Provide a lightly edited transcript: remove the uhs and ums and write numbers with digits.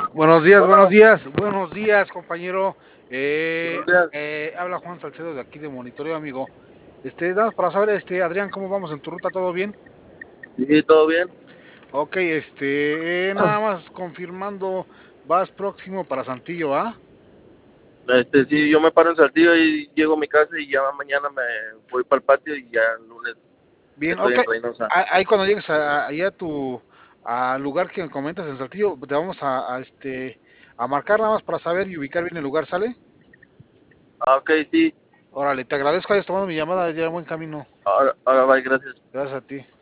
Bueno, buenos días, compañero. buenos días. Habla Juan Salcedo de aquí de Monitoreo, amigo. Nada más para saber, Adrián, ¿cómo vamos en tu ruta? ¿Todo bien? Sí, todo bien. Ok, nada más confirmando, vas próximo para Saltillo, ¿ah? Sí, yo me paro en Saltillo y llego a mi casa y ya mañana me voy para el patio y ya el lunes Bien, estoy ok. en Reynosa. Ahí cuando llegues allá al lugar que me comentas en Saltillo, te vamos a marcar nada más para saber y ubicar bien el lugar, ¿sale? Ah, ok, sí. Órale, te agradezco que hayas tomado mi llamada, ya buen camino. Ahora va, gracias. Gracias a ti.